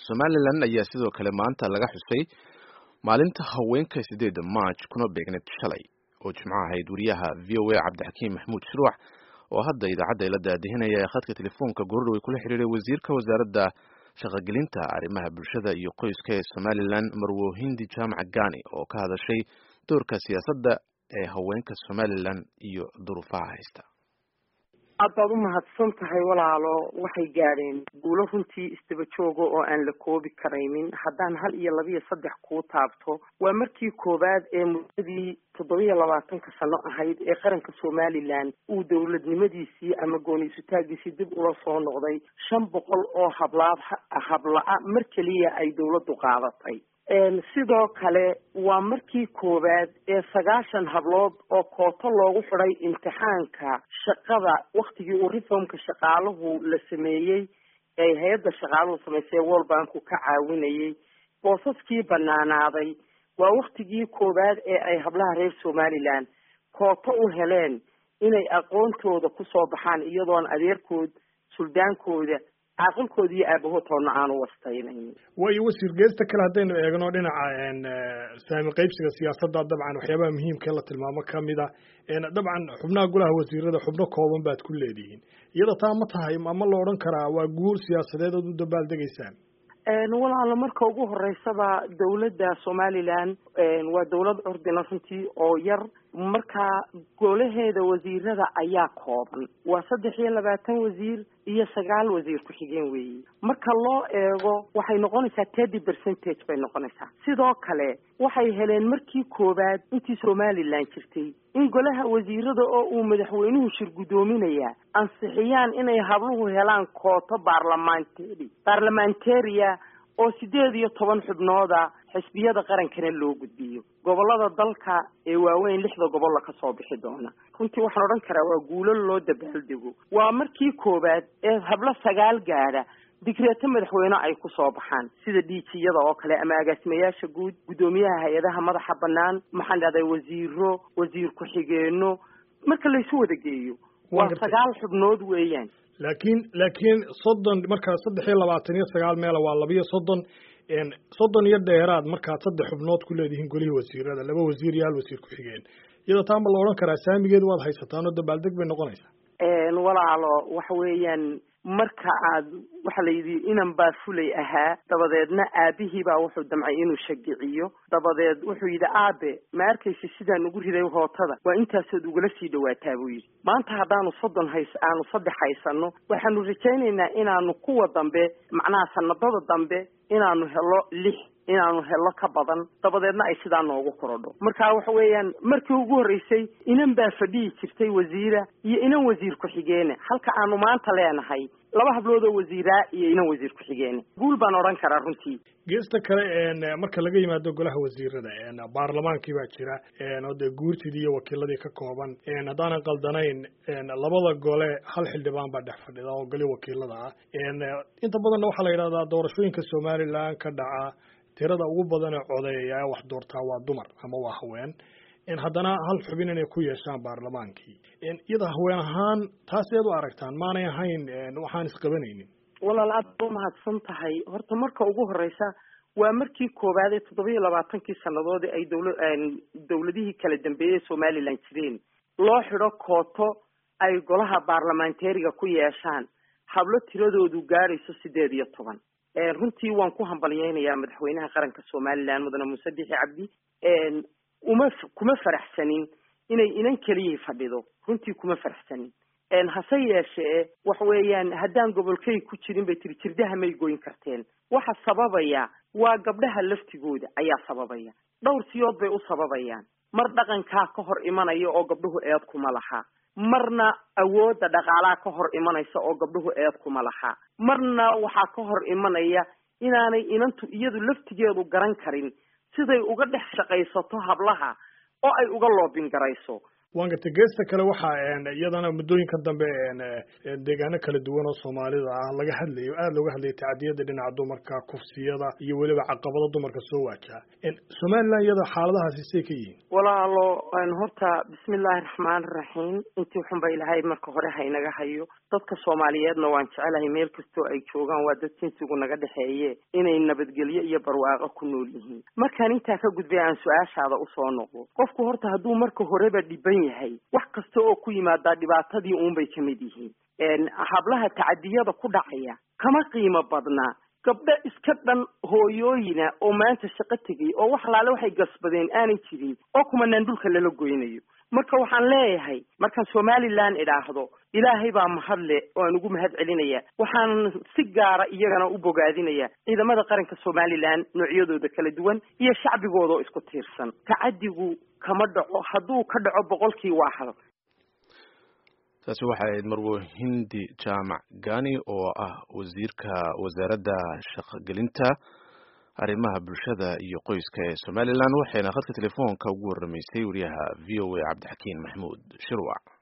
Somaliland ayaa sidoo kale maanta laga xusay maalinta haweenka 8 March kuna beegneed shalay oo Jimco ahayd. Wariyaha VOA Cabdixakiim Maxamuud Shirwax oo hadda idaacadda ila daadihinaya khadka telefoonka gurur way kula xiriiray wasiirka wasaaradda shaqagelinta arrimaha bulshada iyo qoyska ee Somaliland Marwo Hindi Jaamac Gaani oo ka hadashay doorka siyaasadda ee haweenka Somaliland iyo duruufaha haysta. aad u mahadsan tahay walaalo waxay gaareen guulo runtii istaba joogo oo aan la koobi karaynin haddaan hal iyo laba iyo saddex ku taabto waa markii koowaad ee muddadii 27 sano ahayd ee qaranka Somaliland uu dawladnimadiisii ama gooniisutaagiisii dib ula soo noqday 500 oo habla mar kaliya ay dawladdu qaadatay. sidoo kale waa markii koowaad ee 9 hablood oo kooto loogu xiray imtixaanka shaqada waqtigii uu reformka shaqaaluhu la sameeyay ee hay'adda shaqaaluhu sameysay World Bank ka caawinayay boosaskii banaanaaday waa waqtigii koowaad ee ay hablaha reer Somaliland kooto u heleen inay aqoontooda ku soo baxaan iyadoon adeerkood suldaankooda aqalkoodii iyo aabahoodna aanu wastaynayn. way wasiir geesta kale hadaynu eegno dhinaca saami qaybsiga siyaasadda dabcan waxyaabaha muhiimka ah la tilmaamo kamida dabcan xubnaha golaha wasiirada xubno kooban baad ku leedihiin iyada taa ma tahay ama la oran karaa waa guul siyaasadeed oo u dabaaldegaysaan. walaalo marka ugu horeysaba dawladda Somaliland waa dawlad ordina runtii oo yar marka golaheeda wasiirada ayaa kooban waa 23 wasiir iyo 9 wasiir ku xigeen weeyii marka loo eego waxay noqonaysaa 30% bay noqonaysaa. sidoo kale waxay heleen markii koowaad intii Somaliland jirtay in golaha wasiirada oo uu madaxweynuhu shir gudoominaya ansixiyaan inay habluhu helaan kooto baarlamantariya oo 18 xubnooda xisbiyada qarankana loo gudbiyo gobolada dalka ee waaweyn 6 gobol ka soo bixi doona. runtii waxaan oran karaa waa guulo loo dabaaldego waa markii koowaad ee hablo 9 gaadha digreeto madaxweyne ay ku soo baxaan sida dhiijiyada oo kale ama agaasimayaasha guud gudoomiyaha hay'adaha madaxa banaan maxaan dhahday wasiir ku xigeeno marka la isu wada geeyo waa 9 xubnood weeyaan. laakiin 30 marka 329 meel waa 30 iyo dheeraad marka 3 xubnood ku leedihiin golihii wasiirada 2 wasiir iyo 1 wasiir ku xigeen iyada taa ma la oran karaa saamigeedu waad haysataan oo dabaaldeg bay noqonaysaa. walaalo waxa weeyaan marka aad waxa la yidhi inan baa fulay ahaa dabadeedna aabihii baa wuxuu damcay inuu shagiciyo dabadeed wuxuu yidhi aabe ma arkaysi sidaan ugu riday hootada waa intaasood ugala sii dhawaataa buu yidhi maanta haddaanu 3 haysano waxaanu rajaynaynaa inaanu kuwa dambe macnaha sanadada dambe inaanu helo 6 inaanu helo ka badan dabadeedna ay sidaa noogu korodho. marka waxa weeyaan markii ugu horeysay inan baa fadhiyi jirtay wasiira iyo inan wasiir ku xigeen halka aanu maanta leenahay 2 hablood oo wasiira iyo inan wasiir ku xigeen guul baan oran karaa runtii. geesta kale marka laga yimaado golaha wasiirada baarlamaankii baa jira oo de guurtidii iyo wakiiladii ka kooban hadaan qaldanayn labada gole hal xildhibaan baa dhex fadhida oo goli wakiilada ah inta badan waxa la yiraahdaa doorashooyinka Somaliland ka dhaca tirada ugu badan ee codeeya wax doortaa waa dumar ama waa haween haddana hal xubin inay ku yeeshaan baarlamaankii iyada haween ahaan taas aad u aragtaan maanay ahayn waxaan isqabanaynin. walaal aad u mahadsan tahay horta marka ugu horeysa waa markii koowaad ee 27 sanadood ay dawladihii kala dambeeyay Somaliland jireen loo xidho kooto ay golaha baarlamantariga ku yeeshaan hablo tiradoodu gaarayso 18. runtii waan ku hambalyeynaya madaxweynaha qaranka Somaliland mudane Muuse Biixi Cabdi kuma faraxsanin inay inan kaliya fadhido runtii kuma faraxsanin hase yeeshee wax weeyaan haddaan gobolkay ku jirin bay jirdaha may goyn karteen waxa sababaya waa gabdhaha laftigooda ayaa sababaya dhowr siyood bay u sababayaan mar dhaqanka ka hor imanaya oo gabdhuhu eed kuma laha marna awoodda dhaqaalaha ka hor imanaysa oo gabdhuhu eed kuma laha marna waxa ka hor imanaya inaanay inantu iyadu laftigeedu garan karin siday uga dhex shaqaysato hablaha oo ay uga loobin garayso. waanka geesta kale waxa iyadana muddooyinka dambe deegaano kala duwan oo Soomaalida ah laga hadlayo aad looga hadlayo tacadiyada dhinaca dumarka kufsiyada iyo waliba caqabado dumarka soo waajaha Somaliland iyada xaaladahaasi say ka yihiin. walaalo horta bismillaahir rahmaanir rahiim intii xun bay ilaahay marka hore haynaga hayo dadka Soomaaliyeedna waan jecelahay meel kastoo ay joogaan waa dad jinsigu naga dhaxeeye inay nabadgelyo iyo barwaaqo ku nool yihiin markaan intaa ka gudbay aan su'aashaada u soo noqdo qofku horta hadduu marka horeba dhiban yahay wax kasta oo ku yimaada dhibaatadii uun bay ka mid yihiin hablaha tacadiyada ku dhacaya kama qiimo badnaa gabdho iska dhan hooyooyina oo maanta shaqo tegay oo wax laale waxay gasbadeen aanay jirin oo kumanaan dhulka lala goynayo marka waxaan leeyahay markaan Somaliland idhaahdo ilaahay baa mahadle oo aan ugu mahad celinaya waxaan si gaara iyagana u bogaadinaya ciidamada qaranka Somaliland noocyadooda kala duwan iyo shacbigooda oo isku tiirsan tacadigu kama dhaco hadduu ka dhaco boqolkii waa hal taasi waxay ahayd Marwo Hindi Jaamac Gani oo ah wasiirka wasaaradda shaqo-gelinta arrimaha bulshada iyo qoyska ee Somaliland waxayna khadka telefoonka ugu waramaysay wariyaha VOA Cabdixakiin Maxamuud Shirwac